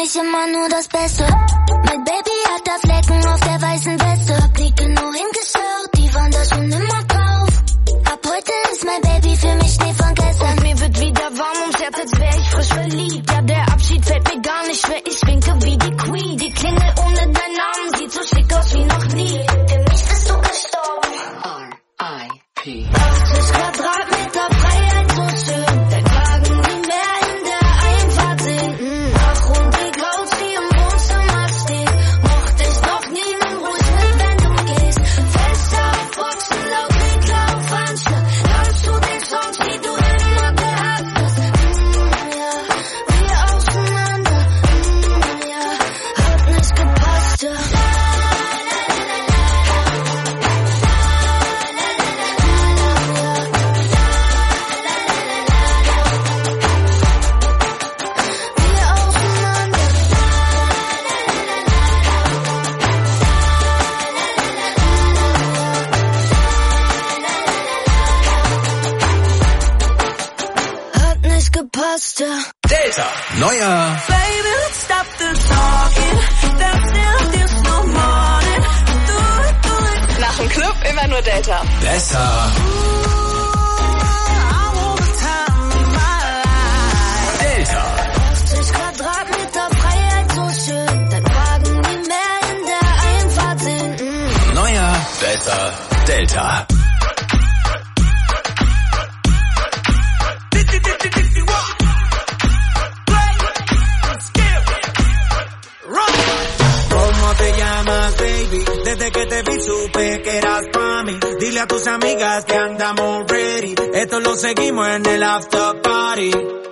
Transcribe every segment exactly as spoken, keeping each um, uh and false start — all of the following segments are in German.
ich immer nur das Beste. Mein Baby hat da Flecken auf der weißen Weste. Blicke nur hingestört, die waren da schon immer drauf. Ab heute ist mein Baby für mich Schnee von gestern. Und mir wird wieder warm ums Herz, als wär ich frisch verliebt. Ja, der Abschied fällt mir gar nicht schwer, ich winke wie die Queen. Die Klingel ohne deinen Namen sieht so schick aus wie noch nie. Für mich bist du gestorben. R I P achtzig Quadratmeter Freiheit, so schön. Dein Wagen wie mehr in der Einfahrt sind. Mm. Ach, und die Couch, die im Wohnzimmer steht. Mochte ich doch nie, nimm ruhig mit, wenn du gehst. Fenster auf Boxen, laut wie Klaufanschlag. Tanzt zu den Songs, die du immer gehabt hast. Mm, ja, wir auseinander. Mm, ja, hat nicht gepasst, ja. Delta, neuer Baby, let's stop the talking. That's still this no morning. Do it, do it. Nach dem Club immer nur Delta. besser. Delta. achtzig Quadratmeter Freiheit, so schön. Dein Wagen wie mehr in der Einfahrt sind. Mm. Neuer, besser, Delta. Desde que te vi supe que eras pa' mí. Dile a tus amigas que andamos ready. Esto lo seguimos en el after party.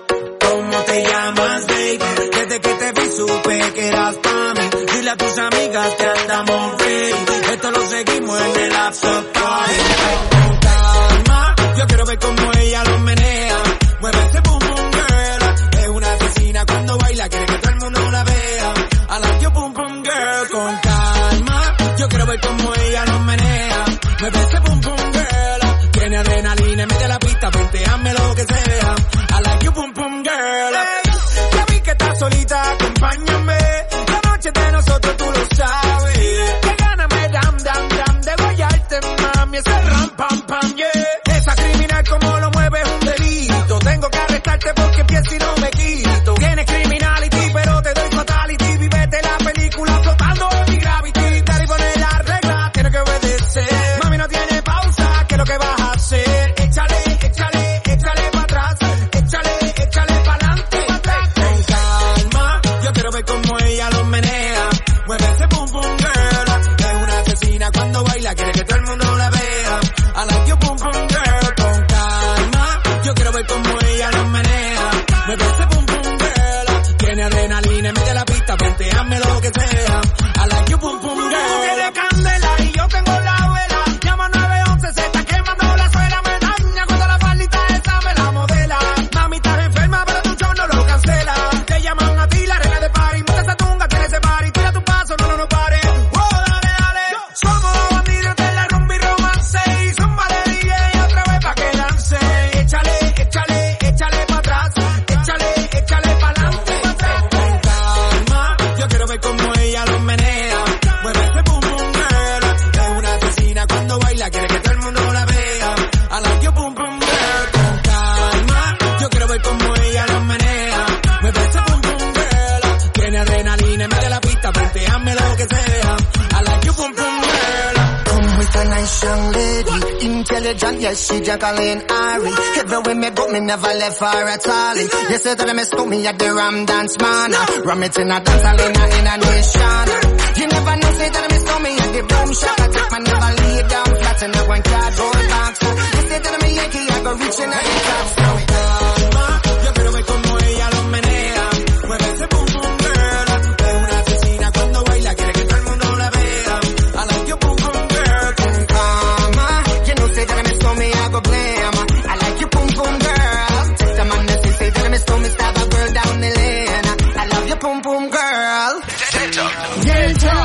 ¿Cómo te llamas, baby? Desde que te vi supe que eras pa' mí. Dile a tus amigas que andamos ready. Esto lo seguimos en el after party. Con calma, yo quiero ver cómo ella lo menea. Mueve ese boom boom girl. Es una asesina cuando baila, quiere que todo el mundo la vea. I like your boom boom girl. Con calma, yo quiero ver cómo ella lo menea. Mueve ese boom boom girl. Tiene adrenalina en medio de la pista, venteame lo que sea. I like you boom boom girl. Hey, ya vi que estás solita, acompáñame. La noche de nosotros tú lo sabes. Que gana me dam dam dam de guayarte, mami. Ese ram pam pam yeah. Esa criminal como lo mueve es un delito. Tengo que arrestarte porque pienso y no me quito. Tienes criminality pero te doy fatality. Vivete la película flotando en mi gravity. Dale y poner la regla, tiene que obedecer. Mami no tiene pausa, ¿qué es lo que vas a hacer? Échale, échale, échale para atrás. Échale, échale para adelante. Con calma, yo quiero ver cómo ella lo menea. Mueve ese boom boom girl. Es una asesina cuando baila, quiere que todo el mundo la vea. I like you boom boom girl. Con calma, yo quiero ver cómo ella lo menea. Mueve ese boom boom girl. Tiene adrenalina en medio de la pista, venteame lo que sea. I like you boom boom girl. Tiene candela y yo tengo la vela. Llama nueve once, se está quemando la suela. Me daña cuando la faldita esa me la modela. Mami, estás enferma, pero tu show no lo cancela. Te llaman a ti, la reina de party. Monta esa tunga, tiene ese party. Tira tu paso, no, no, no pare. Oh, dale, dale. Somos los bandidos de la rumba y romance. Y son vale D J otra vez pa' que lance. Échale, échale, échale pa' atrás. Échale, échale pa' adelante. Con calma, yo quiero ver cómo ella lo menea. Mueve ese boom boom girl. Es una asesina cuando baila, quiere que todo el mundo la vea. I like you boom boom girl. Con calma, yo quiero ver cómo ella lo menea. Mueve ese boom boom girl. Tiene adrenalina en medio de la pista, venteame lo que sea. I like you boom boom girl. Come with a nice young lady, intelligent, yes, she Jacqueline Ari. Everywhere me go, me never left her at all. You say that I miss me at the Ram Dance Man. Ram it in a dance hall in a, in a nation. You never know, say that I miss me at the Boom Shop. I take my never lay down flat in a one cardboard box. You say that I'm a Yankee, I go reaching out the top. So calma, yo quiero ver cómo ella lo menea. Mueve ese boom boom girl. Es una asesina cuando baila, quiere que todo el mundo la vea. I like you boom boom girl. Con calma, you know, say that I miss me, I go blame. I like you boom boom girl. Just a man that say that I miss me, stab a girl down the lane. I love you boom boom girl. Delta. Delta.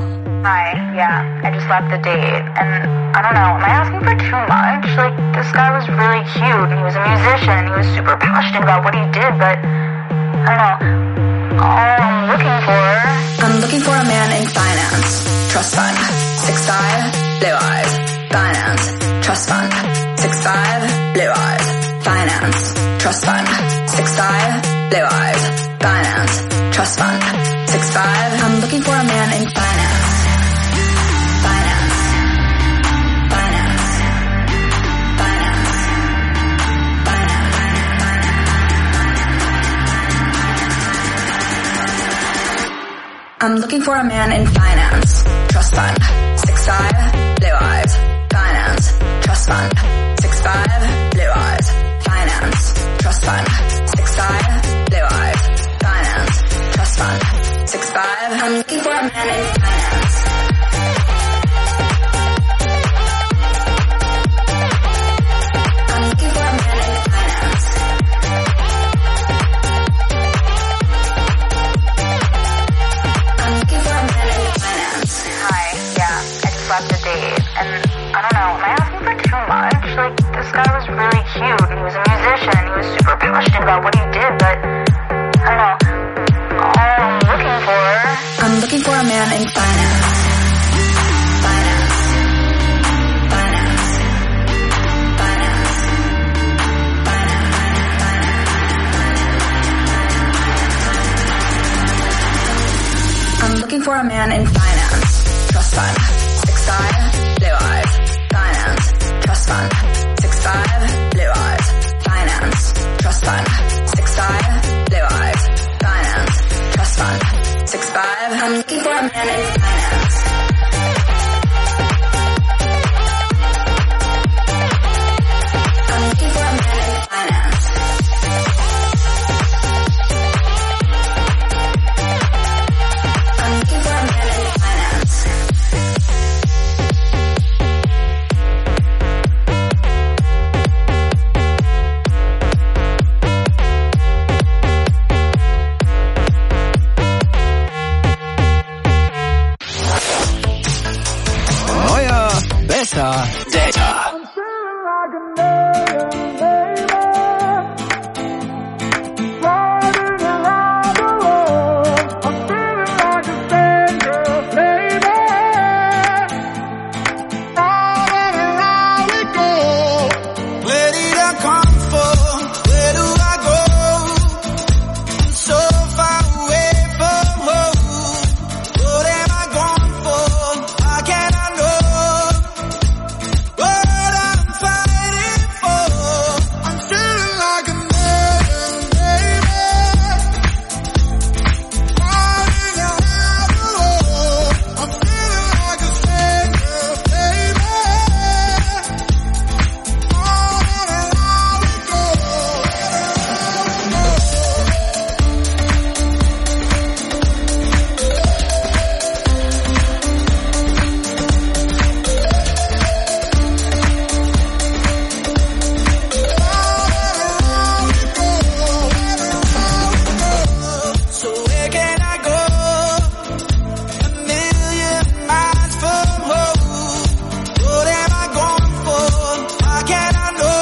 Hi, yeah, I just left the date, and I don't know, am I asking for too much? Like, this guy was really cute, and he was a musician, and he was super passionate about what he did, but, I don't know, all I'm looking six five. I'm looking for a man in finance. Finance. Finance. Finance. Finance. I'm looking for a man in finance. Trust fund. six five. Blue eyes. Finance. Trust fund. six five. Blue eyes. Finance. Trust fund. six five. Blue eyes. Finance. Trust fund. six five. I'm looking for a man in finance. I'm looking for a man in finance. I'm looking for a man in finance. Hi, yeah, I just left a date, and I don't know, am I asking for too much? Like, this guy was really cute, and he was a musician, and he was super passionate about what he did, but, I don't know, all I'm looking for... I'm looking for a man in finance. Finance. Finance. Finance. Finance. I'm looking for a man in finance. Trust fund. six five. Blue eyes. Finance. Trust fund. six five. Blue eyes. Finance. Trust fund. six five. Blue eyes. Finance. Trust fund. six five. I'm looking for a man in finance. I'm looking for a man in finance. I'm looking for a man in finance. Neuer, besser, Delta. Where did I come from? Where do I go? So far away from home. What am I going for? How can I know what I'm fighting for? I'm feeling like a man, baby. Running around the world. I'm feeling like a stranger, baby. So where can I go? A million miles from home. What am I going for? How can I know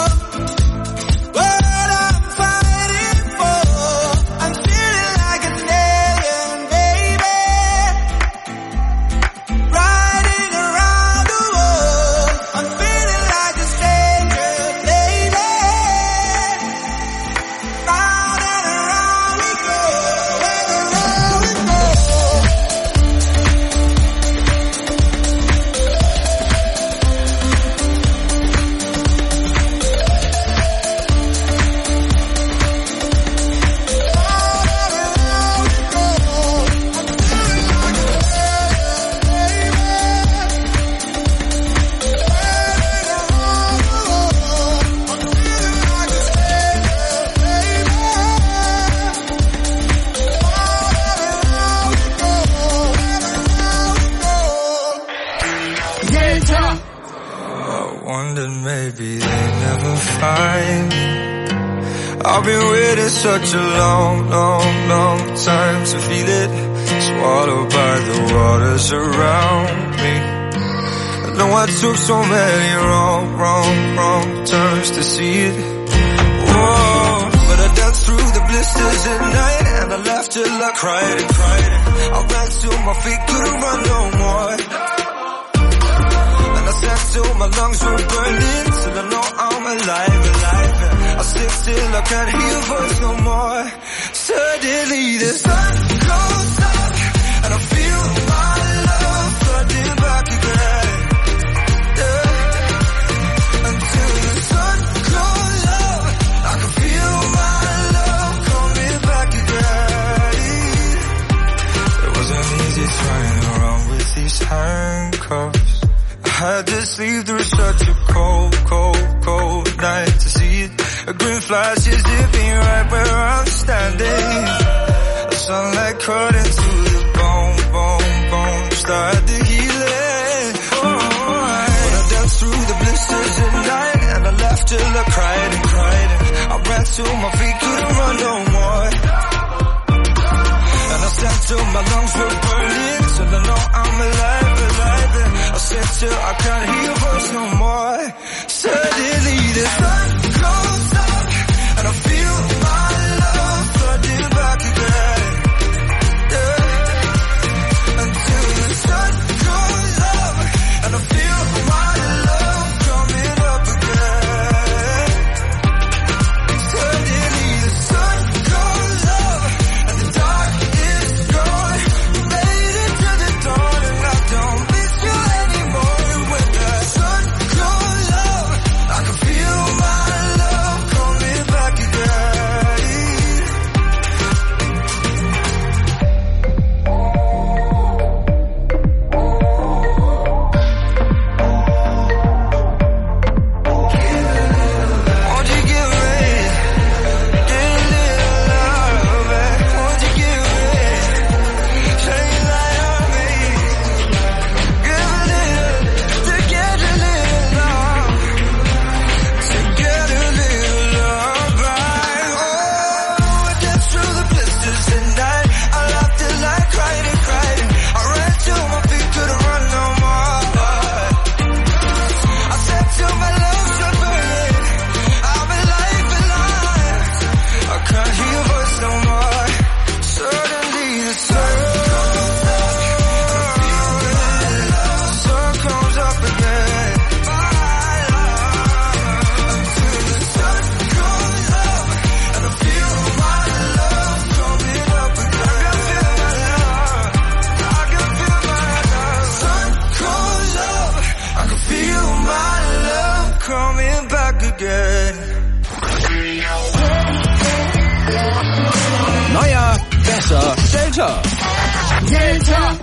what I'm fighting for? I'm feeling like an alien, baby. Riding around the world. I'm feeling like a stranger, baby. Round and around we go, and around we go. I wondered maybe they never find me. I've been waiting such a long, long, long time to feel it. Swallowed by the waters around me. I know I took so many wrong, wrong, wrong turns to see it. Whoa, but I danced through the blisters at night, and I laughed till I cried and cried. I ran till my feet couldn't run no more. And I sat till my lungs were burning, till I know I'm alive, alive. I sing till I can't hear your voice no more. Suddenly the sun goes up. handcuffs. I had to sleep through such a cold, cold, cold night to see it. A green flash is zipping right where I'm standing. The sunlight cut into the bone, bone, bone. Start the healing. Oh, when I danced through the blisters at night, and I laughed till I cried and cried. And I ran till my feet couldn't run no more. And I sang till my lungs were burning, till I know I'm alive, alive. And I said till I can't hear your voice no more. Suddenly the sun goes up, and I feel my love flooding back again. Yeah. Until the sun goes up, and I feel my love coming up again. Suddenly the sun goes up, and the dark is gone. We made it to the dawn, and I don't miss you anymore. When the sun goes up, I can feel my love coming back again. Won't you give me, give a little love, eh? Won't you give me, shine light on me. Give a little, to get a little love, to get a little love back. Oh, I danced through the blisters at night. I laughed till I cried and cried. And I ran till my feet couldn't run no more. I said till my lungs were burning, I'm alive, alive. I can't hear your voice no more. Suddenly the sun comes up, sun comes up again. Until the sun comes up, and I feel my love coming up again. I can feel my love, I can feel my love. Sun comes up, I can feel my love coming back again. Neuer, besser, Delta. Delta.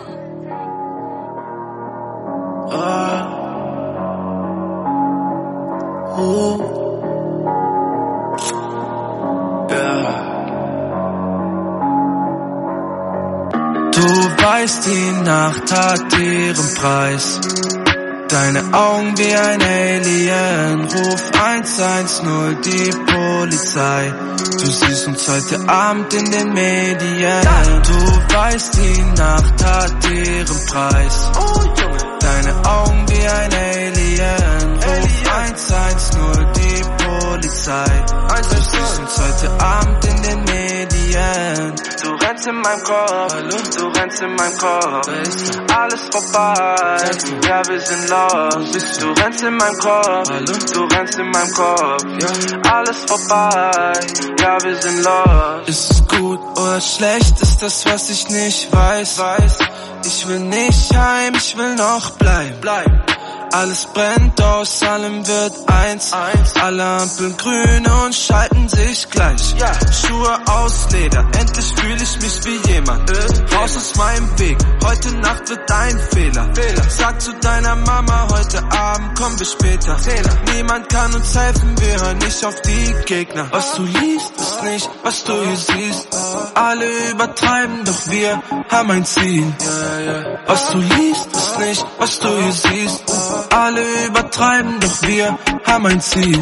Du weißt, die Nacht hat ihren Preis. Deine Augen wie ein Alien. Ruf eins eins null, die Polizei. Du siehst uns heute Abend in den Medien. Du weißt, die Nacht hat ihren Preis. Deine Augen wie ein Alien. Ruf eins eins null, die Polizei. Du siehst uns heute Abend in den Medien. Du rennst in meinem Kopf, du rennst in meinem Kopf. Alles vorbei, ja wir sind lost. Du rennst in meinem Kopf, du rennst in meinem Kopf. Alles vorbei, ja wir sind lost. Ist es gut oder schlecht, ist das was ich nicht weiß. Ich will nicht heim, ich will noch bleiben. Alles brennt, aus allem wird eins. Alle Ampeln grün und schalten sich gleich. Schuhe aus Leder, endlich fühle ich mich wie jemand. Raus aus meinem Weg, heute Nacht wird ein Fehler. Sag zu deiner Mama, heute Abend kommen wir später. Niemand kann uns helfen, wir hören nicht auf die Gegner. Was du liest, ist nicht, was du hier siehst. Alle übertreiben, doch wir haben ein Ziel. Was du liest, ist nicht, was du hier siehst. Alle übertreiben, doch wir haben ein Ziel.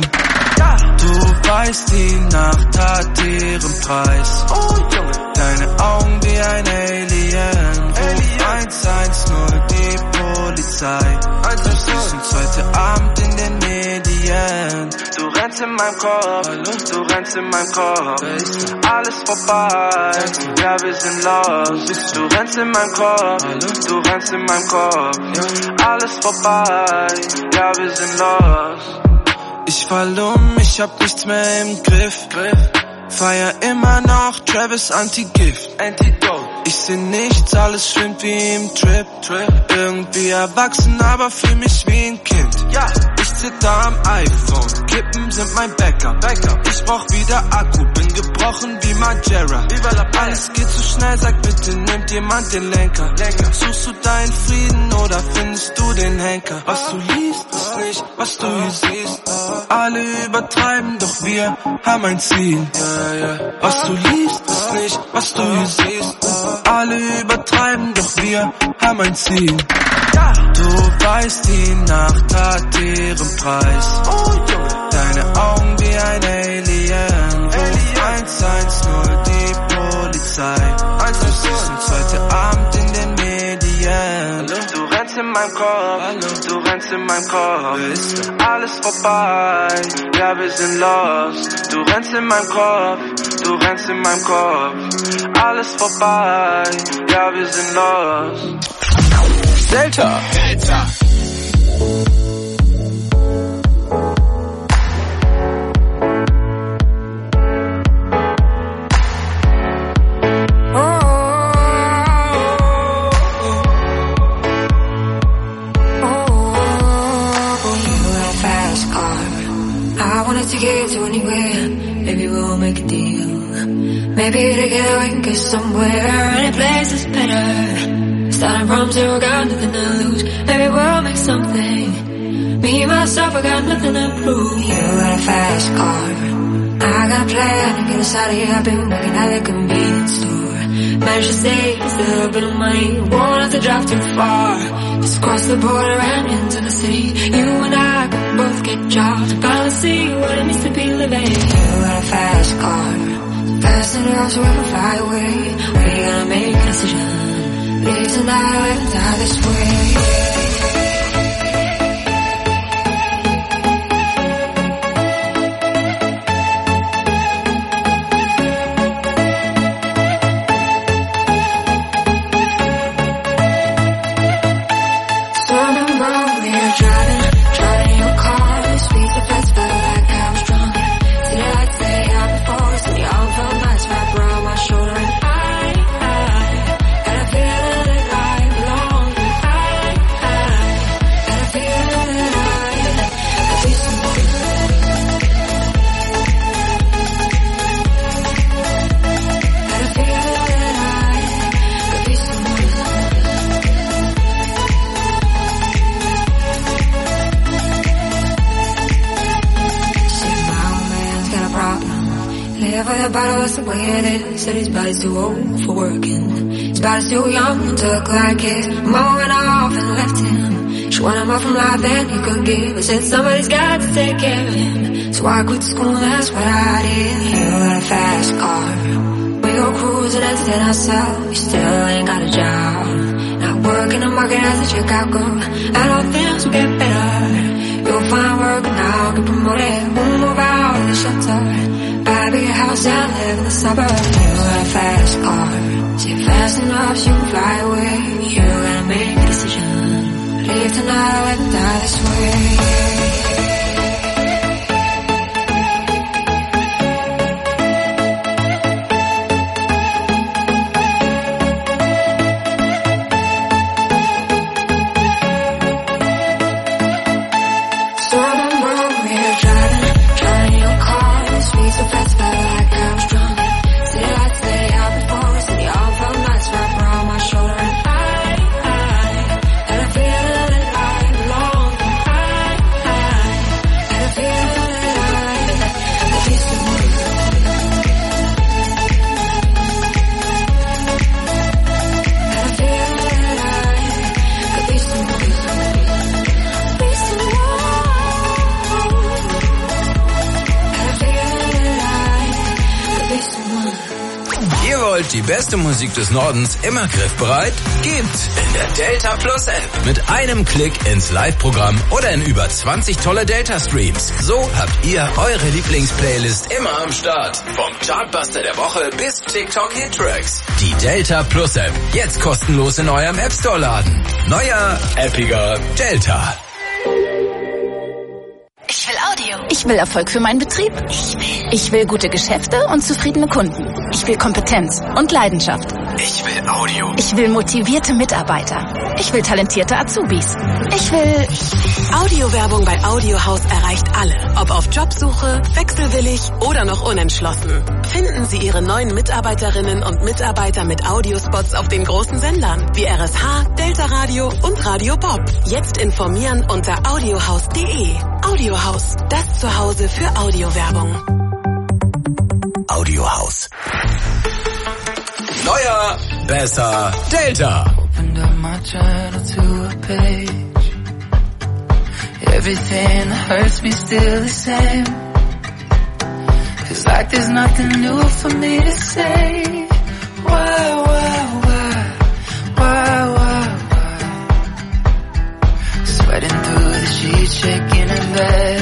Du weißt, die Nacht hat ihren Preis. Deine Augen wie ein Alien. Ruf eins eins null, die Polizei. Du siehst uns heute Abend in den Medien. Du rennst in meinem Kopf, du rennst in meinem Kopf. Alles vorbei, ja wir sind lost. Du rennst in meinem Kopf, du rennst in meinem Kopf. Alles vorbei, ja wir sind lost. Ich fall um, ich hab nichts mehr im Griff. Feier immer noch Travis Anti-Gift. Ich seh nichts, alles schwimmt wie im Trip. Irgendwie erwachsen, aber fühl mich wie ein Kind. Ich zitter am iPhone. Kippen sind mein Backup. Ich brauch wieder Akku, bin gebrochen wie Majera. Alles geht zu schnell, sag bitte, nimmt jemand den Lenker. Suchst du deinen Frieden oder findest du den Henker? Was du liest, ist nicht, was du hier siehst. Alle übertreiben, doch wir haben ein Ziel. Was du liest, ist nicht, was du hier siehst. Alle übertreiben, doch wir haben ein Ziel. Du weißt, die Nacht hat ihren Preis. Deine Augen wie ein Alien. Ruf eins eins null, die Polizei. Es ist ein zweiter Abend in den Medien. Du rennst in meinem Kopf, du rennst in meinem Kopf. Ist alles vorbei, ja wir sind lost. Du rennst in meinem Kopf, du rennst in meinem Kopf. Alles vorbei, ja wir sind lost. Delta. Delta. To get to anywhere, maybe we'll make a deal. Maybe together we can get somewhere. Any place is better. Starting from zero, got nothing to lose. Maybe we'll make something. Me, myself, I got nothing to prove. You got a fast car, I got a plan to get us out of here. I've been working at the convenience store. Managed to save just a little bit of money. Won't have to drive too far. Just cross the border and into the city. You and I can both get jobs and finally see what it means to be living. You got a fast car, fast enough so we can fly away. We gotta make a decision. Live tonight and die this way. That's the way it is. Said his body's too old for working. His body's too young to look like his. Mama went off and left him. She wanted more from life than he could give. I said somebody's got to take care of him. So I quit school, that's what I did. You got a fast car, we go cruising and set ourselves. We still ain't got a job. Not working the market as a checkout girl. And all things will get better. You'll find work and I'll get promoted. We'll move out of the shelter. Buy a big house and live in the suburbs. You got a fast car, see fast enough so you can fly away. You gotta make a decision. Leave tonight or let me die this way. Die beste Musik des Nordens immer griffbereit? Gibt's in der Delta Plus App. Mit einem Klick ins Live-Programm oder in über zwanzig tolle Delta-Streams. So habt ihr eure Lieblingsplaylist immer am Start. Vom Chartbuster der Woche bis TikTok-Hit-Tracks. Die Delta Plus App. Jetzt kostenlos in eurem App Store laden. Neuer, appiger Delta. Ich will Audio. Ich will Erfolg für meinen Betrieb. Ich will. Ich will gute Geschäfte und zufriedene Kunden. Ich will Kompetenz und Leidenschaft. Ich will Audio. Ich will motivierte Mitarbeiter. Ich will talentierte Azubis. Ich will... Audiowerbung bei Audiohaus erreicht alle. Ob auf Jobsuche, wechselwillig oder noch unentschlossen. Finden Sie Ihre neuen Mitarbeiterinnen und Mitarbeiter mit Audiospots auf den großen Sendern wie R S H, Delta Radio und Radio Bob. Jetzt informieren unter audiohaus punkt de. Audiohaus, das Zuhause für Audiowerbung. Audiohaus. Neuer, besser, Delta. Opened up my journal to a page. Everything that hurts me still the same. Feels like there's nothing new for me to say. Why, why, why, why, why, why? Sweating through the sheets, shaking in bed.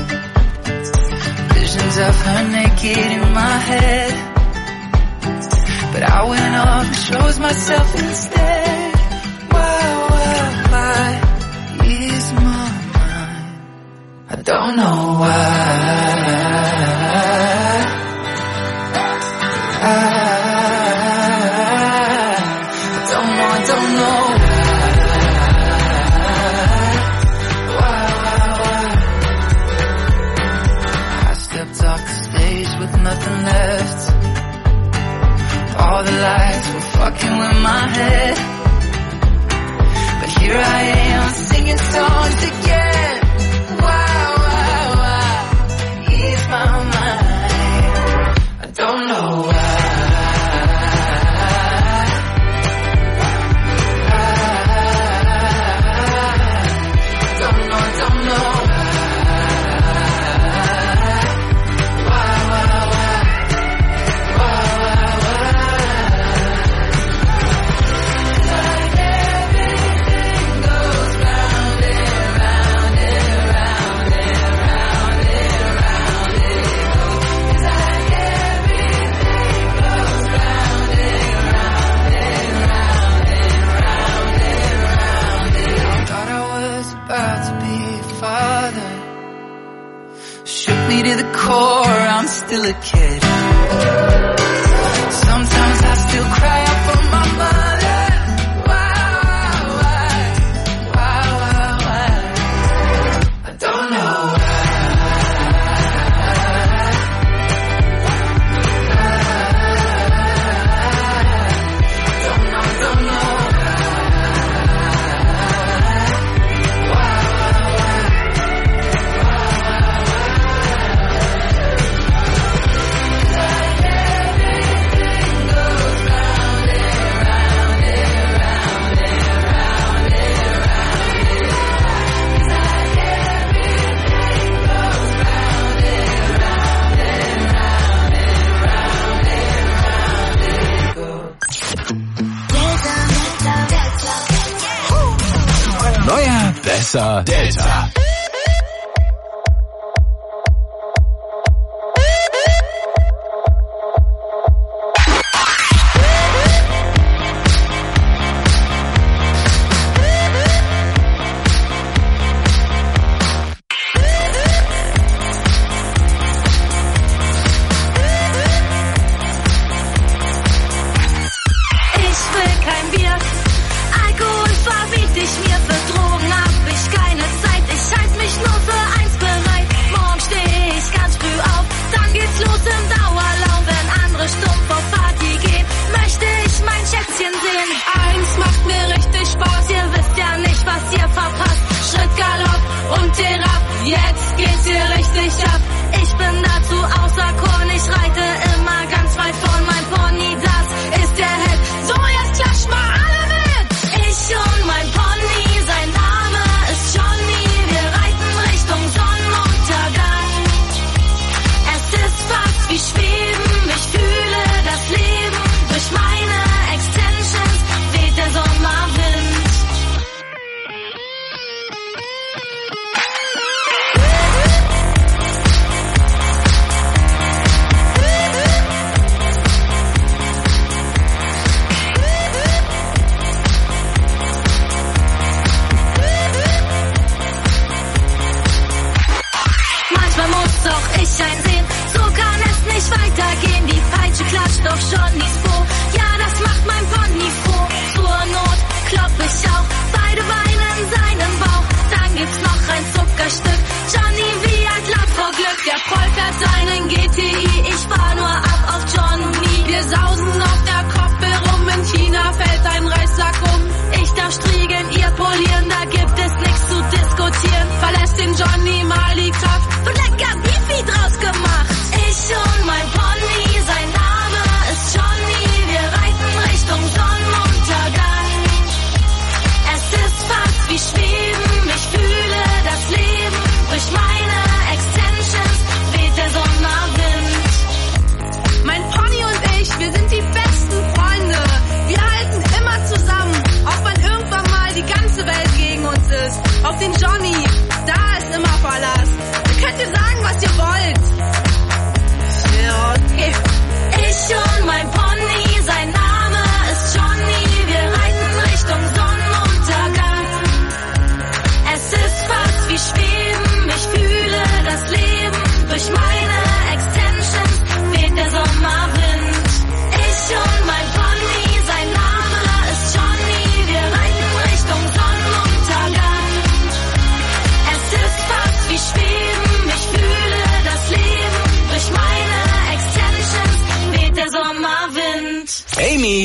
Visions of her naked in my head. But I went off and chose myself instead. Why, why, why is my mind? I don't know why. I, I don't know, I don't know why. Why, why, why? I stepped off the stage with nothing left. All the lights were fucking with my head. But here I am singing songs again. Why, why, why ease my mind? I don't know why. I don't know, I don't know why, why, why, why, why, why. To the core, I'm still a kid. Sometimes I still cry out for my mother. Why, why, why, why, why? I don't know why. I don't know, I don't know why, why, why. Neuer, besser, Delta.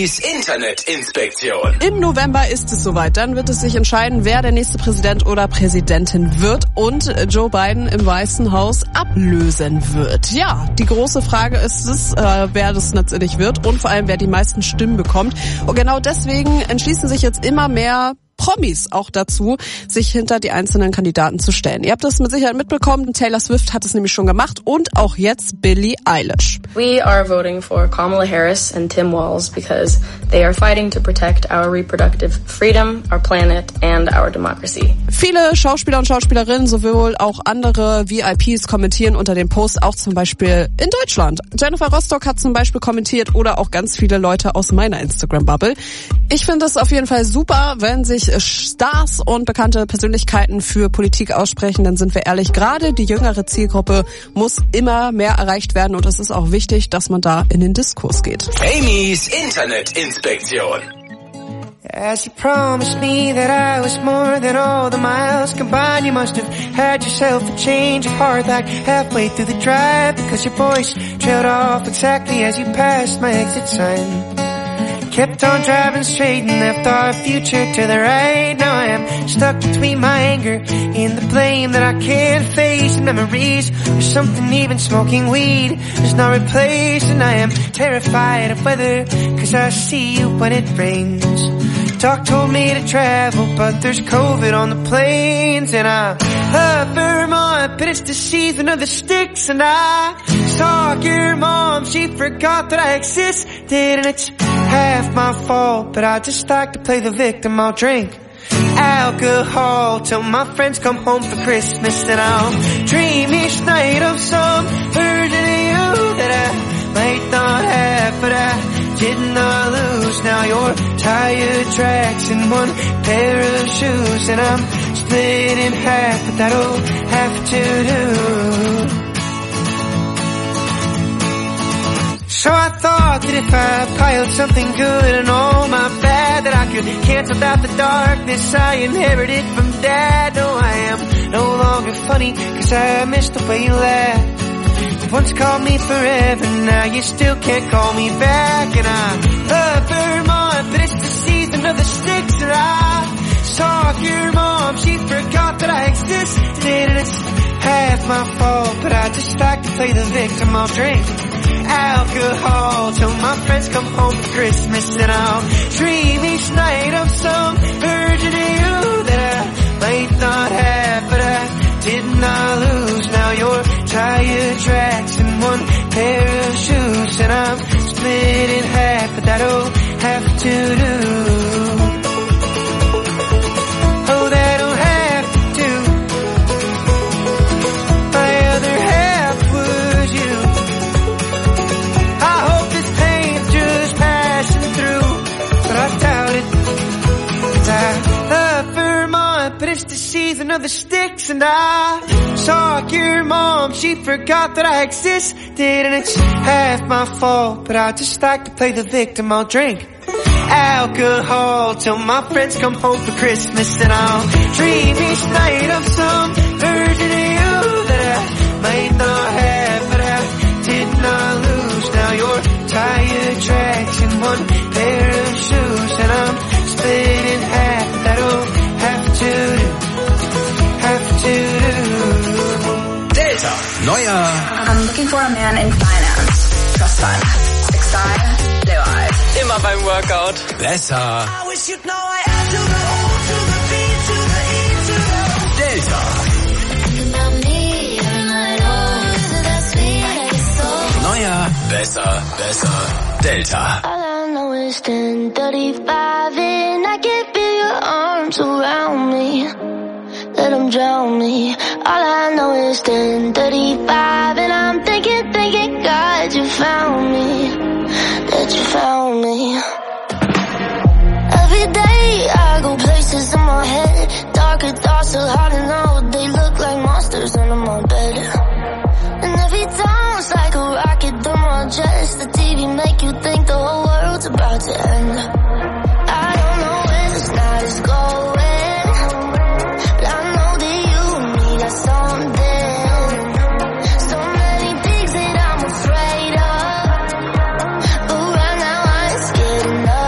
Amy's Internetinspektion. Im November ist es soweit. Dann wird es sich entscheiden, wer der nächste Präsident oder Präsidentin wird und Joe Biden im Weißen Haus ablösen wird. Ja, die große Frage ist es, äh, wer das natürlich wird und vor allem, wer die meisten Stimmen bekommt. Und genau deswegen entschließen sich jetzt immer mehr Promis auch dazu, sich hinter die einzelnen Kandidaten zu stellen. Ihr habt das mit Sicherheit mitbekommen, Taylor Swift hat es nämlich schon gemacht und auch jetzt Billie Eilish. We are voting for Kamala Harris and Tim Walz because they are fighting to protect our reproductive freedom, our planet and our democracy. Viele Schauspieler und Schauspielerinnen, sowohl auch andere V I Ps kommentieren unter dem Post, auch zum Beispiel in Deutschland. Jennifer Rostock hat zum Beispiel kommentiert oder auch ganz viele Leute aus meiner Instagram-Bubble. Ich finde es auf jeden Fall super, wenn sich Stars und bekannte Persönlichkeiten für Politik aussprechen, dann sind wir ehrlich, gerade die jüngere Zielgruppe muss immer mehr erreicht werden und es ist auch wichtig, dass man da in den Diskurs geht. Amy's Internetinspektion. As you promised me that I was more than all the miles combined, you must have had yourself a change of heart like halfway through the drive, because your voice trailed off exactly as you passed my exit sign. Kept on driving straight and left our future to the right. Now I am stuck between my anger and the blame that I can't face. And memories or something, even smoking weed is not replaced. And I am terrified of weather, cause I see you when it rains. Doc told me to travel, but there's COVID on the planes. And I love Vermont, but it's the season of the sticks. And I saw your mom, she forgot that I existed. And it's half my fault, but I just like to play the victim. I'll drink alcohol till my friends come home for Christmas. And I'll dream each night of some version of you that I might not have, but I did not lose. Now your tire tracks in one pair of shoes, and I'm split in half, but that'll have to do. So I thought that if I piled something good and all my bad, that I could cancel out the darkness I inherited from Dad. No, I am no longer funny, cause I missed the way you laughed. You once called me forever, now you still can't call me back. And I love Vermont, but it's the season of the sticks. And I saw your mom, she forgot that I existed. And it's half my fault, but I just like to play the victim. I'll drink alcohol till my friends come home for Christmas. And I'll dream each night of some version of you that I might not have, but I did not lose. Now your tire tracks in one pair of shoes, and I'm split in half, but that'll have to do. Oh, that'll have to do. My other half was you. I hope this pain's just passing through, but I doubt it. I love Vermont, but it's the season of the sticks. And I saw your mom, she forgot that I existed. And it's half my fault, but I just like to play the victim. I'll drink alcohol till my friends come home for Christmas. And I'll dream each night of some version of you that I might not have, but I did not lose. Now your tire tracks in one pair of shoes, and I'm split in half. That'll have to do, have to do. Delta, neuer. I'm looking for a man in finance. Trust fund. Six five, blue eyes. Immer beim Workout. Besser. I wish you'd know I am to the O, to the B, to the E, to the Delta. Neuer, besser, besser. Delta. All I know is ten thirty-five and I can feel your arms around me. Let them drown me. All I know is ten thirty-five and I'm thinking, thinking, God, you found me. That you found me. Every day I go places in my head. Darker thoughts so hard to know. They look like monsters under my bed. And every time it's like a rocket through my chest. The T V make you think the whole world's about to end. I don't know where this night is going, but I know that you and me got something. So many things that I'm afraid of, but right now I ain't scared enough.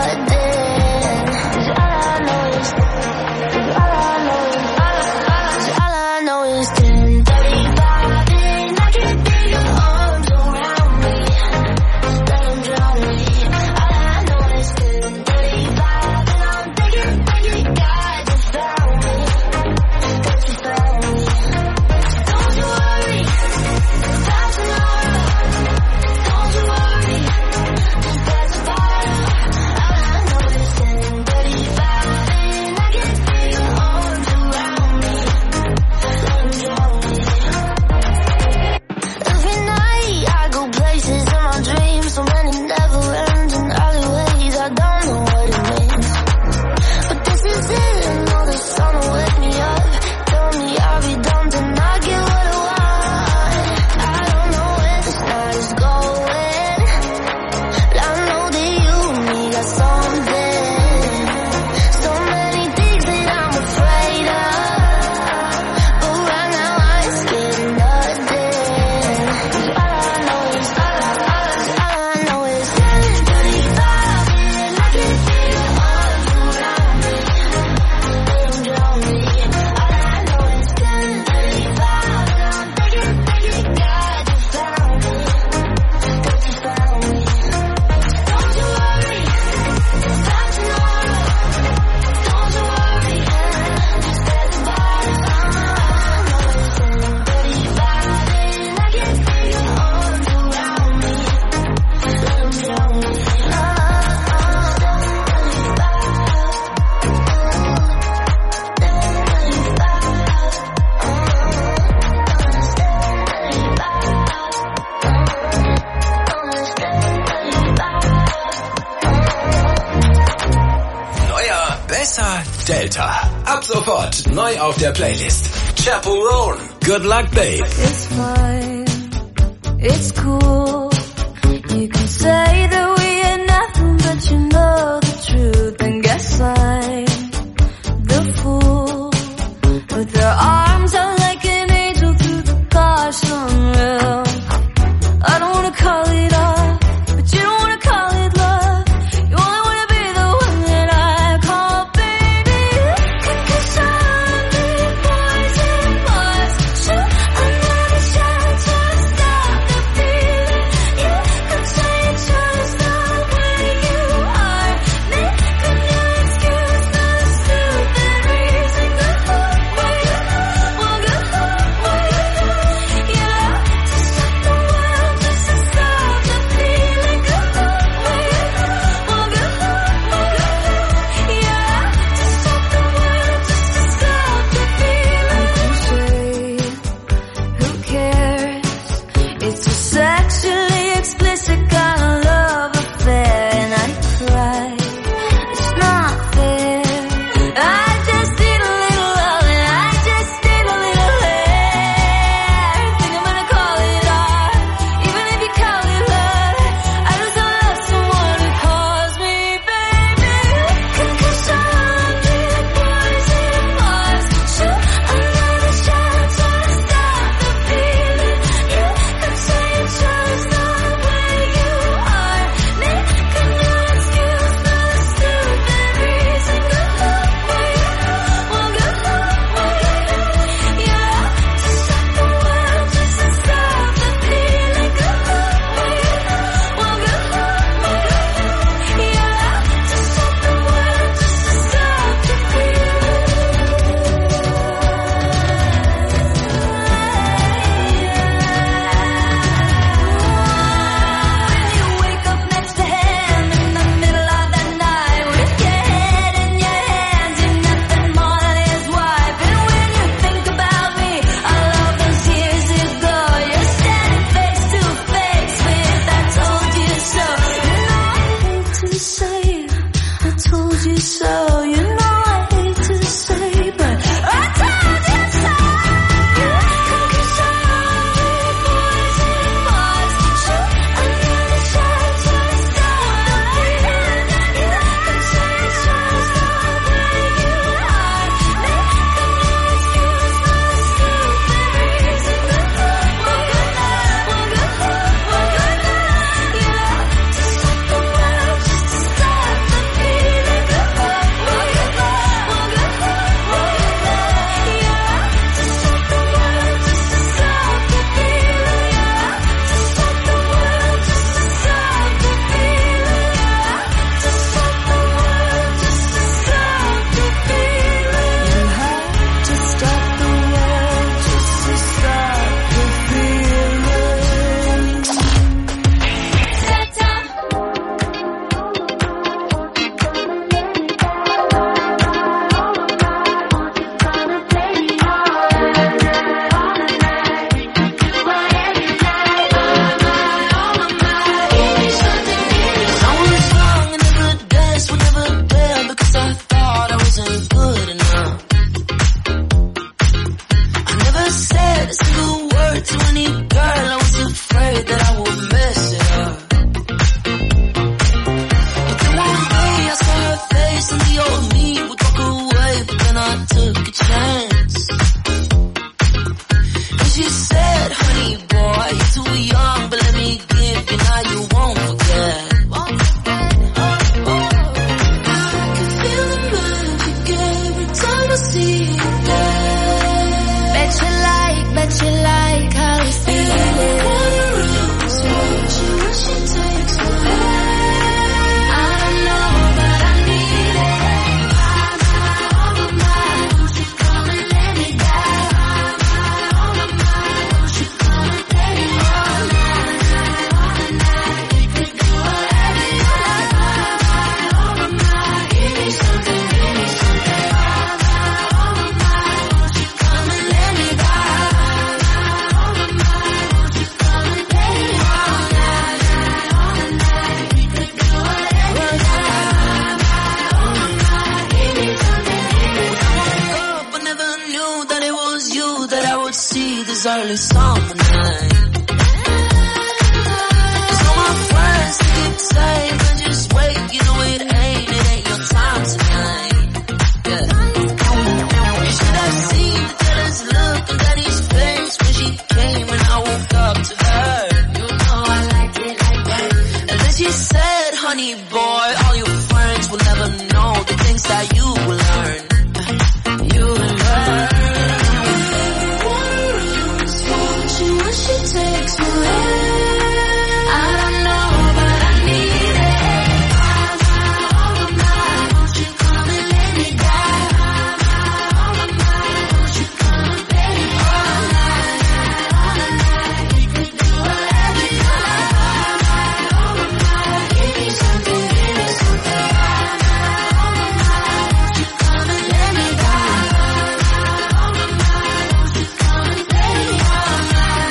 Besser Delta. Ab sofort neu auf der Playlist. Chaperone. Good luck, babe. It's fine. It's cool. You can say that we ain't nothing, but you know the truth. And guess I'm the fool. With their arms out like an angel through the gosh unreal. I don't wanna call it off, but you don't wanna call it love. You only wanna be the one that I call baby. Cause I'm the poison bars. Shoot another shot to stop the feeling. You could say just the way you are. Make a new excuse, not a stupid reason. Good luck, way you well, good luck, way you yeah. To stop the world, just to stop the feeling. Good luck, way you well, good luck, way you yeah. To stop the world, just to stop the feeling. Who cares? It's a sexually explicit kind of love affair, and I cry. It's not fair. I just need a little love, and I just need a little hair. Think I'm gonna call it art, even if you call it love. I just don't love someone who calls me baby. Cause I'm the poison bars. Shoot another shot to stop the feeling. You could say just the way you are. Make a new excuse, not a stupid reason. Good luck, way you well, good luck, way you yeah. To stop the world, just to stop the feeling. Good luck, way you well, good luck, way you yeah. To stop the world, just to stop the feeling. When you wake up next to him in the middle of the night with your head in your hands, you're nothing more than his wife. And when you think about me, all of those years ago, you're standing face to face with I told you so. You know I hate to say it, I told you so. You know I hate to say, but I told you so. Cause I'm the poison bars. Shoot another shot to stop the feeling. You could say it's just the way you are. Make a new excuse, not a stupid reason. Good luck, well, good luck, well, good luck, well, good luck, yeah. To stop the world, just to stop the feeling. Good luck, well, good luck, it's early summer night. So my friends keep saying, but just wait, you know it ain't, it ain't your time tonight. Yeah. You should have seen the jealous look on Daddy's face when she came and I woke up to her. You know I like it like that. And then she said, honey boy, all your friends will never know the things that you will learn. You will learn. She takes me I don't know, but I need it. I'm all of mine, won't you come and let me die? I'm all of mine, won't you come and baby all night, all night. We could do whatever you like. All of mine, give me something, give me something. All of mine, won't you come and let me die? All of mine, won't you come and baby all night.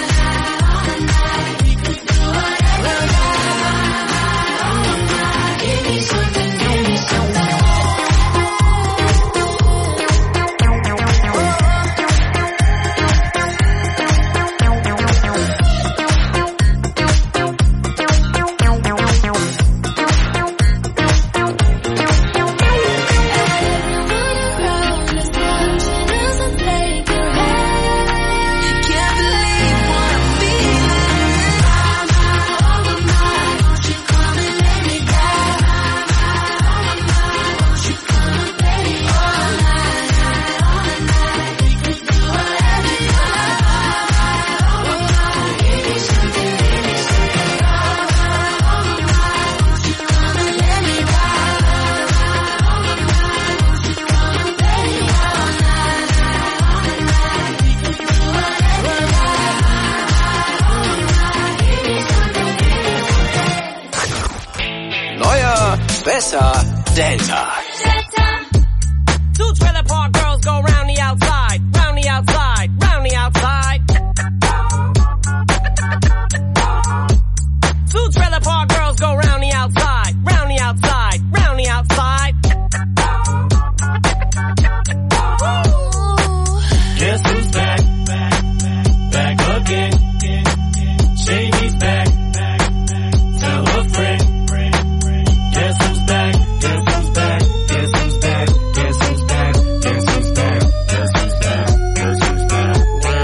Besser Delta. Two trailer park girls go round the outside, round the outside, round the outside. Two trailer park girls go round the outside, round the outside, round the outside. Guess who's back? Back again. Shady's back. Tell a friend. Guess who's back? Guess who's back? Guess who's back? Guess who's back? Guess who's back? Guess who's back? Guess who's back?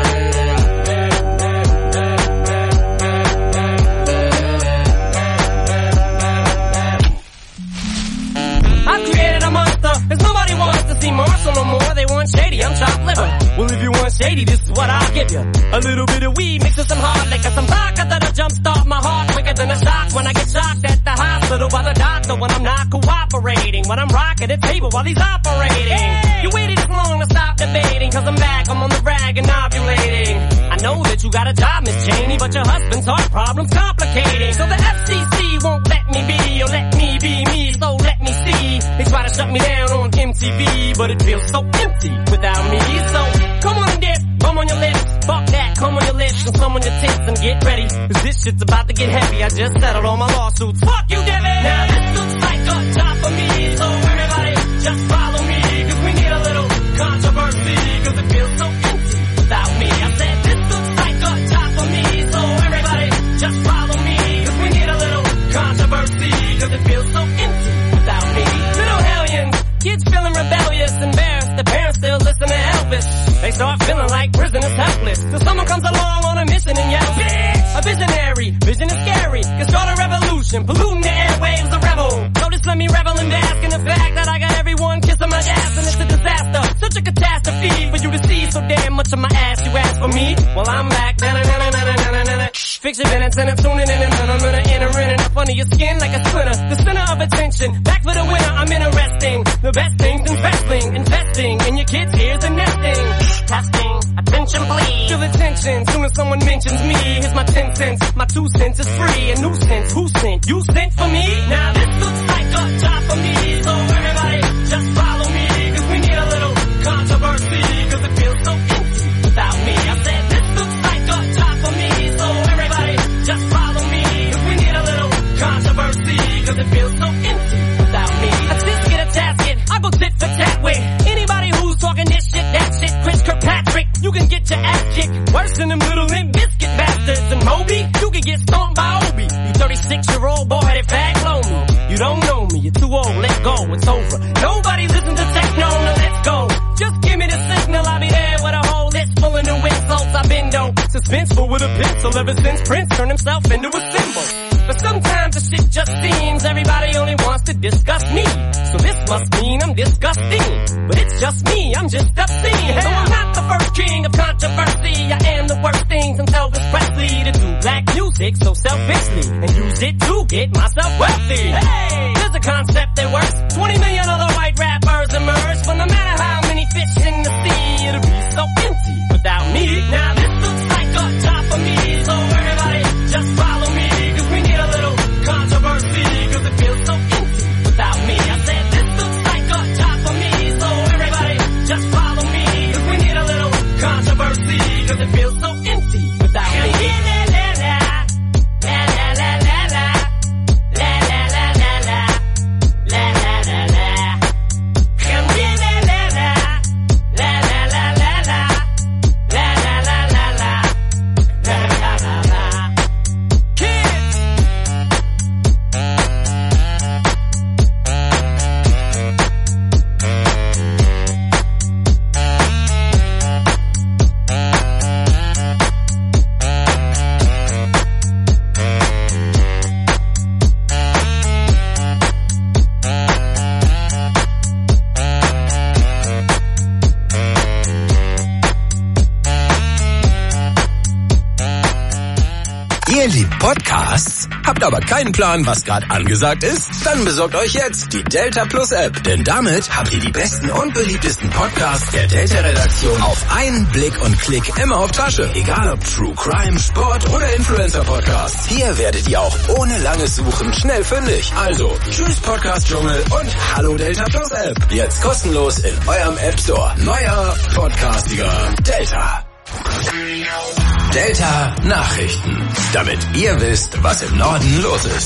I've created a monster, cause nobody wants to see Marshall no more. They want Shady, I'm chopped liver. Well, if you want Shady, this is what I'll give you. A little bit of weed mixed with some hard liquor, some vodka that'll jumpstart my heart quicker than a shock when I get shocked at the hospital by the doctor when I'm not cooperating, when I'm rocking the table while he's operating. Hey! You waited this long to stop debating, cause I'm back, I'm on the rag and ovulating. I know that you got a job, Miss Cheney, but your husband's heart problem's complicating. So the F C C won't let me be, or let me be me, so let me see. They try to shut me down on M T V, but it feels so empty without me. So come on and dip, come on your lips, fuck that, come on your lips and some on your tits and get ready, cause this shit's about to get heavy. I just settled all my lawsuits. Fuck you, Debbie! Now this looks like a job for me, so everybody just follow me, cause we need a little controversy, cause it feels so empty without me. I said this looks like a job for me, so everybody just follow me, cause we need a little controversy, cause it feels so empty without me. Little hellions, kids feeling rebellious, embarrassed, the parents still listen to Elvis. They start feeling like prisoners helpless, till someone comes along on a mission and yells, bitch! A visionary, vision is scary, can start a revolution, polluting the airwaves, a rebel. So just let me revel and bask in the fact that I got everyone kissing my ass and it's a disaster, such a catastrophe for you to see so damn much of my ass. You ask for me, well I'm back. Na-na-na-na-na-na-na-na. Fix your minutes and I'm tuning in and I'm gonna enter in and up under your skin like a splinter. The center of attention, back for the winner, I'm interesting. The best things investing, investing in your kids' ears and nesting. Testing, attention please. Feel the tension, soon as someone mentions me. Here's my ten cents, my two cents is free. A nuisance, who sent? You sent for me? Now this looks like a job for me, so everybody just follow me, cause we need a little controversy, cause it feels so empty without me. I said this looks like a job for me, so everybody just follow me, cause we need a little controversy, cause it feels so empty without me. I just get a tasket, I go tit for tat with anybody who's talking this shit, that shit. Chris Kirkpatrick, you can get your ass kicked worse than the yourself into a symbol. But sometimes the shit just seems everybody only wants to discuss me. So this must mean I'm disgusting. But it's just me, I'm just obscene. So I'm not the first king of controversy. I am the worst thing since Elvis Presley to do black music so selfishly and use it to get myself wealthy. Hey, there's a concept that works. twenty million other white rappers emerge. But no matter how many fish in the sea, it'll be so empty without me. Now this looks like a top of me. So everybody just follow me. Cause we need a little controversy. Cause it feels so empty without me. I said this looks like a top of me. So everybody just follow me. Cause we need a little controversy. Cause it feels so empty without me. Ihr liebt Podcasts? Habt aber keinen Plan, was gerade angesagt ist? Dann besorgt euch jetzt die Delta Plus App. Denn damit habt ihr die besten und beliebtesten Podcasts der Delta-Redaktion auf einen Blick und Klick immer auf Tasche. Egal ob True Crime, Sport oder Influencer-Podcasts. Hier werdet ihr auch ohne langes Suchen schnell fündig. Also, tschüss Podcast-Dschungel und hallo Delta Plus App. Jetzt kostenlos in eurem App Store. Neuer, podcastiger Delta. Delta Nachrichten, damit ihr wisst, was im Norden los ist.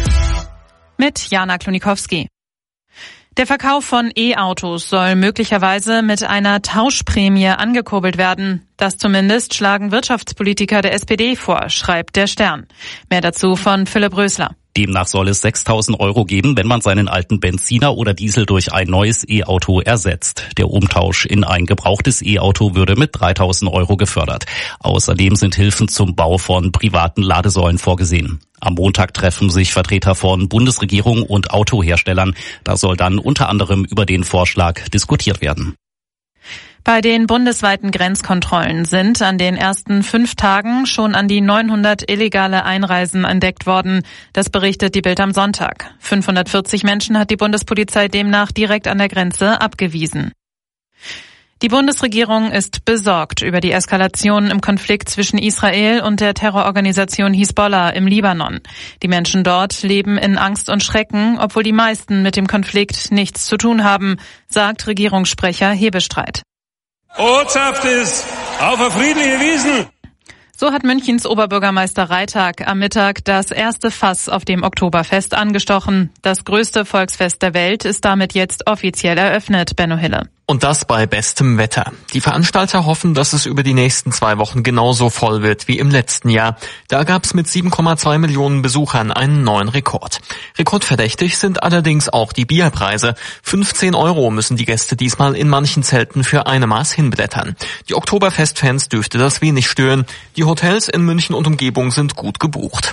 Mit Jana Klonikowski. Der Verkauf von E-Autos soll möglicherweise mit einer Tauschprämie angekurbelt werden. Das zumindest schlagen Wirtschaftspolitiker der S P D vor, schreibt der Stern. Mehr dazu von Philipp Rösler. Demnach soll es sechstausend Euro geben, wenn man seinen alten Benziner oder Diesel durch ein neues E-Auto ersetzt. Der Umtausch in ein gebrauchtes E-Auto würde mit dreitausend Euro gefördert. Außerdem sind Hilfen zum Bau von privaten Ladesäulen vorgesehen. Am Montag treffen sich Vertreter von Bundesregierung und Autoherstellern. Da soll dann unter anderem über den Vorschlag diskutiert werden. Bei den bundesweiten Grenzkontrollen sind an den ersten fünf Tagen schon an die neunhundert illegale Einreisen entdeckt worden. Das berichtet die Bild am Sonntag. fünfhundertvierzig Menschen hat die Bundespolizei demnach direkt an der Grenze abgewiesen. Die Bundesregierung ist besorgt über die Eskalation im Konflikt zwischen Israel und der Terrororganisation Hisbollah im Libanon. Die Menschen dort leben in Angst und Schrecken, obwohl die meisten mit dem Konflikt nichts zu tun haben, sagt Regierungssprecher Hebestreit. Ortschaft ist auf eine friedliche Wiesn. So hat Münchens Oberbürgermeister Reitag am Mittag das erste Fass auf dem Oktoberfest angestochen. Das größte Volksfest der Welt ist damit jetzt offiziell eröffnet, Benno Hille. Und das bei bestem Wetter. Die Veranstalter hoffen, dass es über die nächsten zwei Wochen genauso voll wird wie im letzten Jahr. Da gab es mit sieben Komma zwei Millionen Besuchern einen neuen Rekord. Rekordverdächtig sind allerdings auch die Bierpreise. fünfzehn Euro müssen die Gäste diesmal in manchen Zelten für eine Maß hinblättern. Die Oktoberfest-Fans dürfte das wenig stören. Die Hotels in München und Umgebung sind gut gebucht.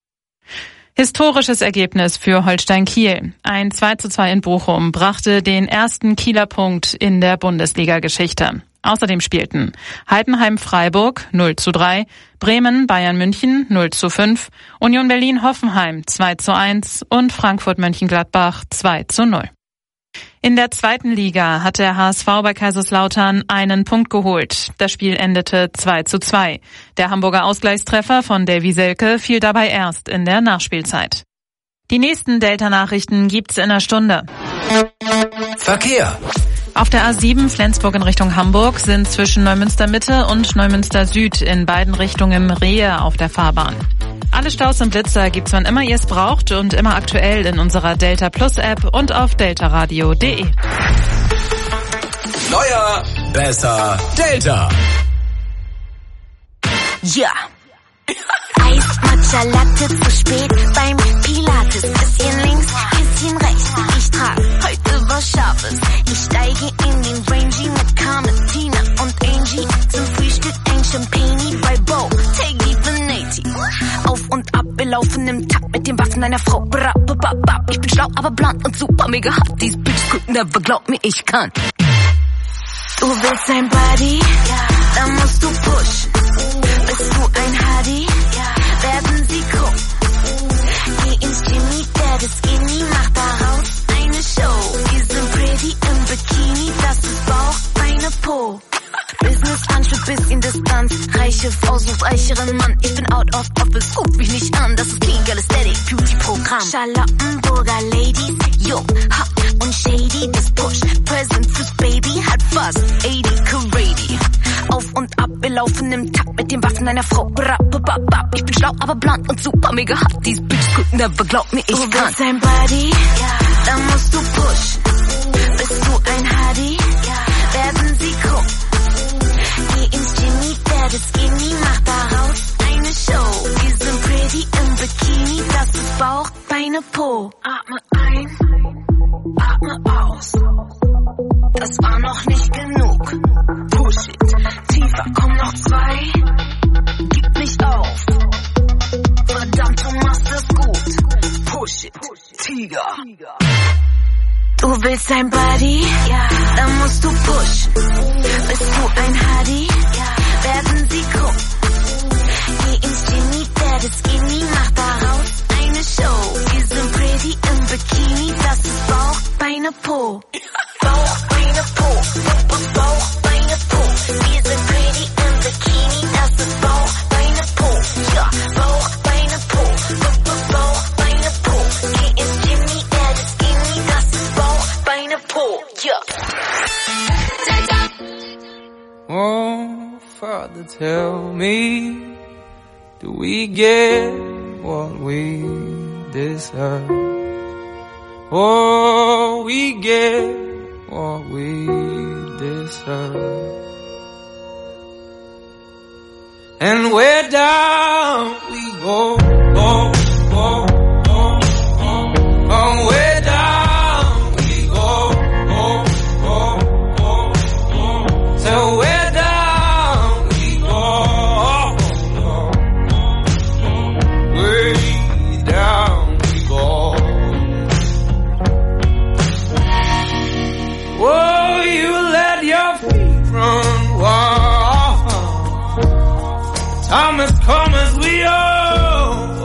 Historisches Ergebnis für Holstein Kiel. Ein zwei zu zwei in Bochum brachte den ersten Kieler Punkt in der Bundesliga-Geschichte. Außerdem spielten Heidenheim-Freiburg null zu drei, Bremen Bayern München null zu fünf, Union Berlin-Hoffenheim zwei zu eins und Frankfurt-Mönchengladbach zwei zu null. In der zweiten Liga hat der H S V bei Kaiserslautern einen Punkt geholt. Das Spiel endete zwei zu zwei. Der Hamburger Ausgleichstreffer von Davy Selke fiel dabei erst in der Nachspielzeit. Die nächsten Delta-Nachrichten gibt's in einer Stunde. Verkehr. Auf der A sieben Flensburg in Richtung Hamburg sind zwischen Neumünster Mitte und Neumünster Süd in beiden Richtungen Rehe auf der Fahrbahn. Alle Staus und Blitzer gibt's, wann immer ihr es braucht und immer aktuell in unserer Delta Plus App und auf deltaradio punkt de. Neuer, besser, Delta. Ja. Eis, Matcha, Latte, zu spät beim Pilates. Bisschen links, bisschen rechts. Ich trag heute was Scharfes. Ich steige in den Rangy mit Carmen, Tina und Angie. Zum Frühstück ein Champagne bei Bo. Take die Veneti. Auf Waffen einer Frau. Bra, ba, ba, ba. Ich bin schlau, aber blond und super mega hot. These bitches could never, glaub mir, ich kann. Du willst ein Buddy? Ja. Dann musst du pushen. Bist du ein Hardy? Ja. Werden sie gucken. Geh ins Jimmy, der das Skinny, mach daraus eine Show. Wir sind pretty im Bikini, das ist Bauch, Beine, Po. Business Lunch mit bisschen Distanz. Reiche Frau sucht reicheren Mann. Ich bin out of office, ruf mich nicht an. Das ist Clean Girl Aesthetic Beauty Programm. Charlottenburger Ladies, jung, hot und shady. Das Push, Present fürs Baby, hat fast achtzig Carady. Auf und ab, wir laufen im Takt mit den Waffen einer Frau. Bra, ba, ba, ba. Ich bin schlau, aber blond und super mega hot. These bitches could never, glaub mir, ich kann. Du willst ein Buddy? Ja. Dann musst du pushen. Bist du ein Hardy? Ja. Werden sie gucken. Geh ins Jimmy, der das Skinny, mach daraus eine Show. Wir sind pretty im Bikini, das ist Bauch, Beine, Po. Atme ein, atme aus. Das war noch nicht genug. Push it, tiefer, komm noch zwei. Gib nicht auf. Verdammt, du machst das gut. Push it, Tiger. Du willst ein Buddy? Ja. Dann musst du pushen. Bist du ein Hardy? Ja. Werden sie gucken. Geh ins Jimmy, der das Skinny, mach daraus eine Show. Wir sind pretty im Bikini, das ist Bauch, Beine, Po. Bauch, Beine, Po. Bauch, Beine, Po. Wir sind pretty im Bikini, das ist Bauch, Beine, Po. Ja, Bauch, Beine, Po. Bauch, Beine, Po. Geh ins Jimmy, der das Skinny, das ist Bauch, Beine, Po. Ja. Oh, Father, tell me, do we get what we deserve? Oh, we get what we deserve. And where down we go, go, go, go, go. Oh, where down we go, go, go, go, go. So where Thomas, come as we all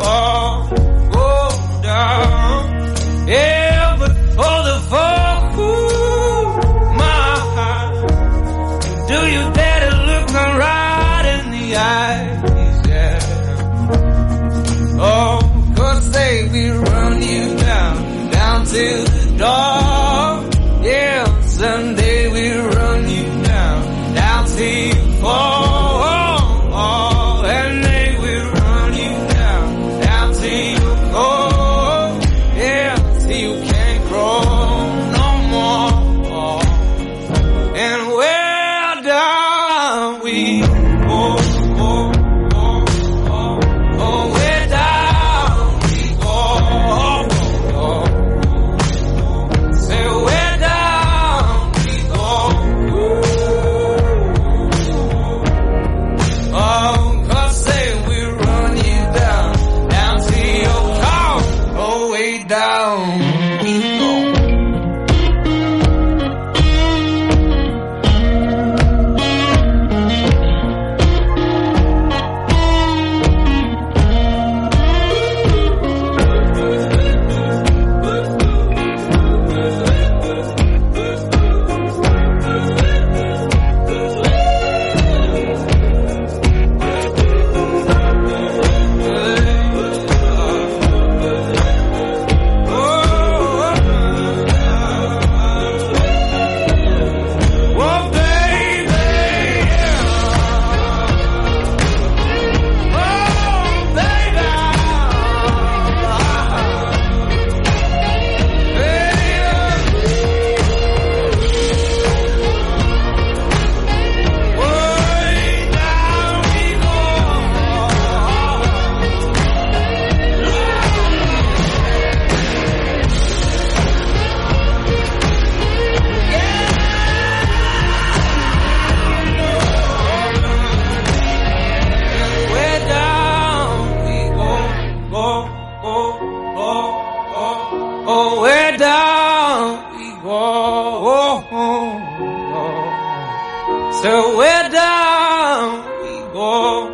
oh, oh, oh. So we're down we go,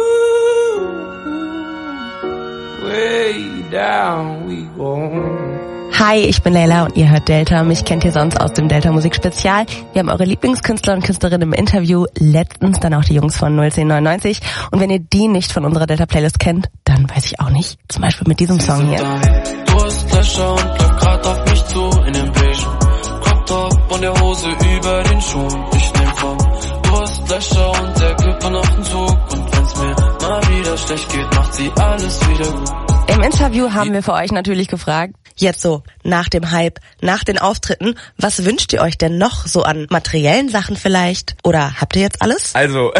ooh, way down we go. Hi, ich bin Leila und ihr hört Delta. Mich kennt ihr sonst aus dem Delta Musik Spezial. Wir haben eure Lieblingskünstler und Künstlerinnen im Interview. Letztens dann auch die Jungs von null zehn neunundneunzig. Und wenn ihr die nicht von unserer Delta Playlist kennt, dann weiß ich auch nicht. Zum Beispiel mit diesem Song hier. Du hast Löcher und läuft grad auf mich zu in den beigen Crop-Top und der Hose über den Schuhen. Ich nehm vom Du hast Löcher und der Kippe auf den Zug. Und wenn's mir mal wieder schlecht geht, macht sie alles wieder gut. Im Interview haben wir für euch natürlich gefragt, jetzt so nach dem Hype, nach den Auftritten, was wünscht ihr euch denn noch so an materiellen Sachen vielleicht? Oder habt ihr jetzt alles? Also,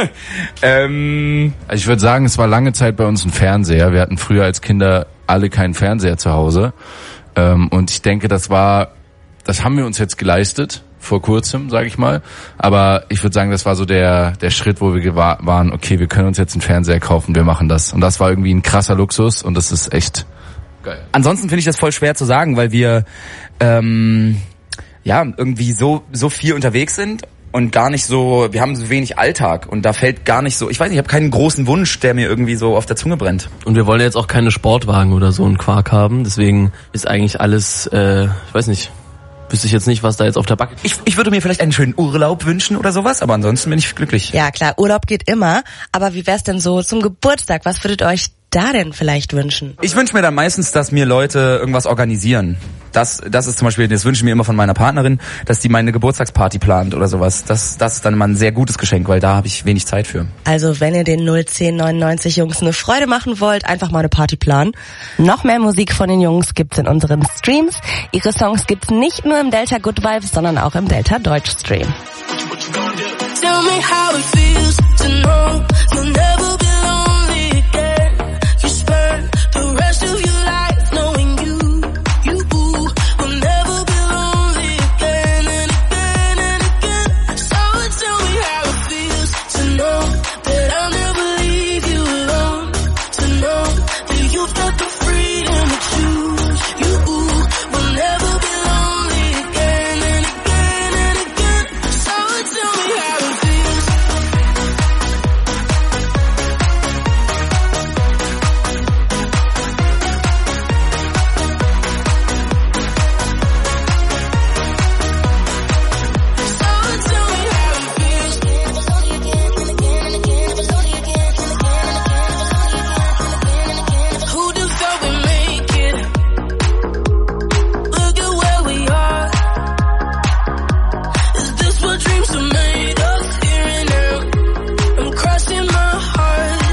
ähm... also ich würde sagen, es war lange Zeit bei uns ein Fernseher. Wir hatten früher als Kinder alle keinen Fernseher zu Hause. Ähm, und ich denke, das war, das haben wir uns jetzt geleistet. Vor kurzem, sage ich mal. Aber ich würde sagen, das war so der der Schritt, wo wir gewa- waren, okay, wir können uns jetzt einen Fernseher kaufen, wir machen das. Und das war irgendwie ein krasser Luxus und das ist echt geil. Ansonsten finde ich das voll schwer zu sagen, weil wir ähm, ja irgendwie so so viel unterwegs sind und gar nicht so, wir haben so wenig Alltag und da fällt gar nicht so, ich weiß nicht, ich habe keinen großen Wunsch, der mir irgendwie so auf der Zunge brennt. Und wir wollen jetzt auch keine Sportwagen oder so einen Quark haben, deswegen ist eigentlich alles, äh, ich weiß nicht, wüsste ich jetzt nicht, was da jetzt auf der Backe... Ich, ich würde mir vielleicht einen schönen Urlaub wünschen oder sowas, aber ansonsten bin ich glücklich. Ja klar, Urlaub geht immer, aber wie wär's denn so zum Geburtstag? Was würdet ihr euch da denn vielleicht wünschen? Ich wünsche mir dann meistens, dass mir Leute irgendwas organisieren. Das, das ist zum Beispiel, das wünsche ich mir immer von meiner Partnerin, dass die meine Geburtstagsparty plant oder sowas. Das, das ist dann mal ein sehr gutes Geschenk, weil da habe ich wenig Zeit für. Also wenn ihr den null zehn neunundneunzig Jungs eine Freude machen wollt, einfach mal eine Party planen. Noch mehr Musik von den Jungs gibt's in unseren Streams. Ihre Songs gibt's nicht nur im Delta Good Vibes, sondern auch im Delta Deutsch Stream. Tell me how it feels to know you'll never be lonely again. You spend the rest of your life knowing you, you will never be lonely again and again and again. So tell me how it feels to know that I'll never leave you alone. To know that you've got the freedom to choose. You will never be lonely again and again and again. So tell me how it feels. Who just thought we make it? Look at where we are. Is this what dreams are made of? Here and now, I'm crossing my heart.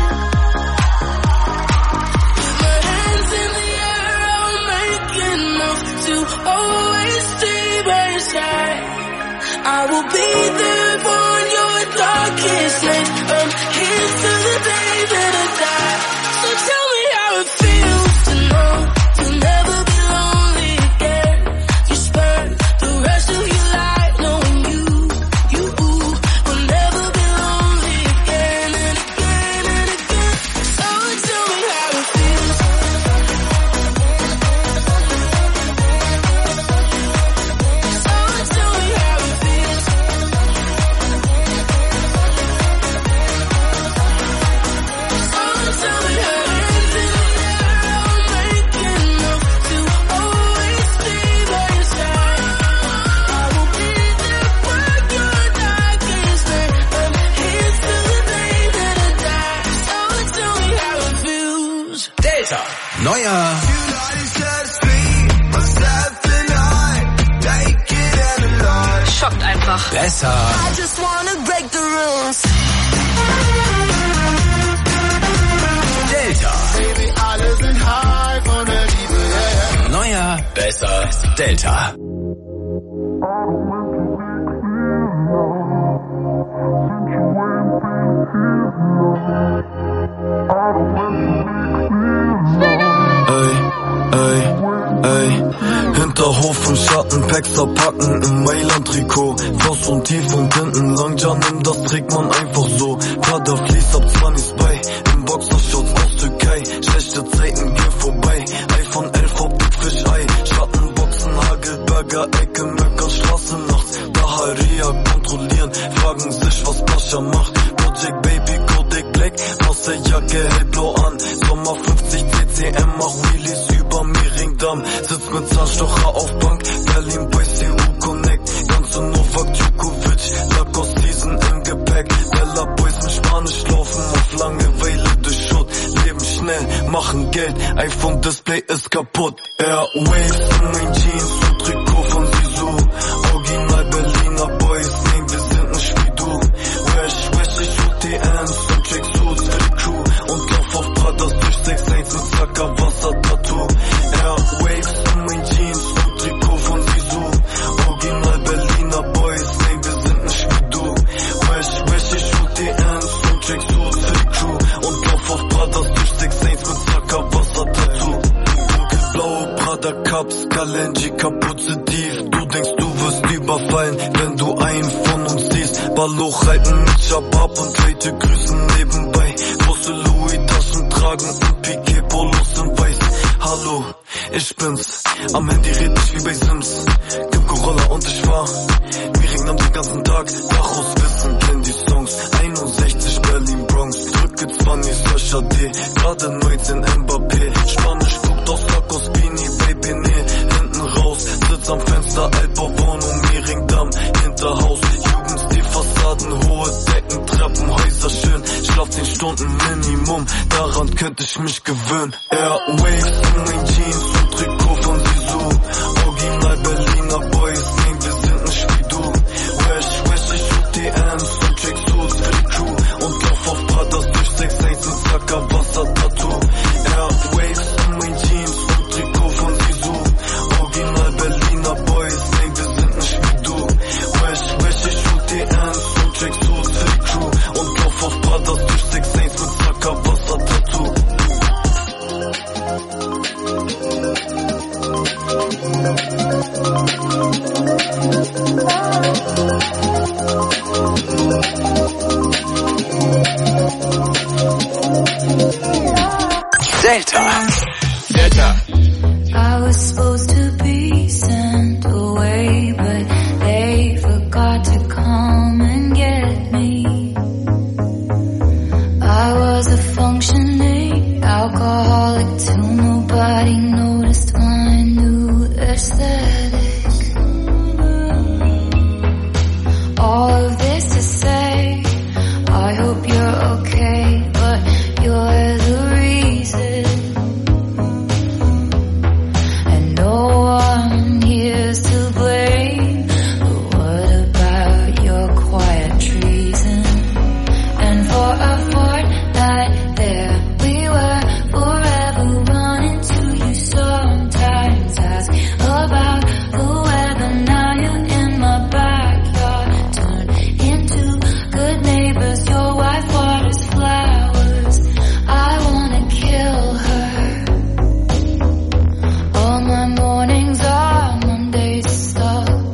With my hands in the air, I'll make enough to always stay by your side. I will be there for your darkest night. I'm here till the day that I die. So tell me how it feels to know you'll never be lonely again. You spend the rest of your life knowing you, you will never be lonely again and again and again. So tell me how it feels. So tell me how it feels. So tell me how it feels. I'll make enough to always stay by your side. I will be there for your darkest night. I'm here till the day that I die. So tell me how it feels. Delta. Neuer Schockt einfach. Besser. I just wanna break the rules. Delta. Baby, alle sind high von der Liebe, yeah. Neuer Besser Delta. Ey, ey, ey. Hinterhof im Schatten, Packs abpacken im Mailand-Trikot. Floss und tief und hinten lang, ja nimm, das trägt man einfach so. Prada fließt ab zwanzig bei, im Boxershorts aus Türkei. Schlechte Zeiten gehen vorbei, iPhone elf Hauptdick Fischei. Schattenboxen, Hagelberger, Ecke, Möcker, Ninja macht. Project Baby, Kodak Black, Wasserjacke hellblau an. Sommer fünfzig C C M, mach Wheelies über Mehringdamm. Sitzt mit Zahnstocher auf Bank, Berlin bei C U Connect. Ganze Novak Djokovic, Lacoste Season im Gepäck. Bella Boys mit Spanisch laufen auf Langeweile durch Schutt. Leben schnell, machen Geld, iPhone-Display ist kaputt. Airwaves in mein Jeans und Trikot von Sisu. Original Berliner Boys, nein, wir sind nicht wie du. Wesh, wesh, ich U T Ns und Tracksuits für die Crew. Und lauf auf Pradas durch sechs eins mit Zacker Wasser-Tattoo. Airwaves in mein Jeans und Trikot von Sisu. Original Berliner Boys, nein, wir sind nicht wie du. Wesh, wesh, ich U T Ns und Tracksuits für die Crew. Und lauf auf Pradas durch sechs eins mit Zacker Wasser-Tattoo. Dunkelblaue Prada Cups, Kalenji, Kapuze tief. Du denkst, du wirst überfallen, wenn du einen von uns siehst. Ball hochhalten mit Shabab und Leute grüßen nebenbei. Große Louis-Taschen tragen und Piquet-Polos in weiß. Hallo, ich bin's, am Handy red ich wie bei Sims. Gib Corolla und ich fahr Mehringdamm den ganzen Tag. Daraus wissen, kenn die Songs. einundsechzig Berlin Bronx, drücke zwanzig H D. Gerade neunzehn Mbappé, Spanisch guckt aus Lacoste Beanie, Baby, nee, hinten raus. Sitz am Fenster, Altbauwohnung, Mehringdamm, Hinterhaus. Jugendstil, Fassaden, hohe Decken, Treppenhäuser schön. Schlaf zehn Stunden Minimum, daran könnte ich mich gewöhnen. Airwaves in mein Jeans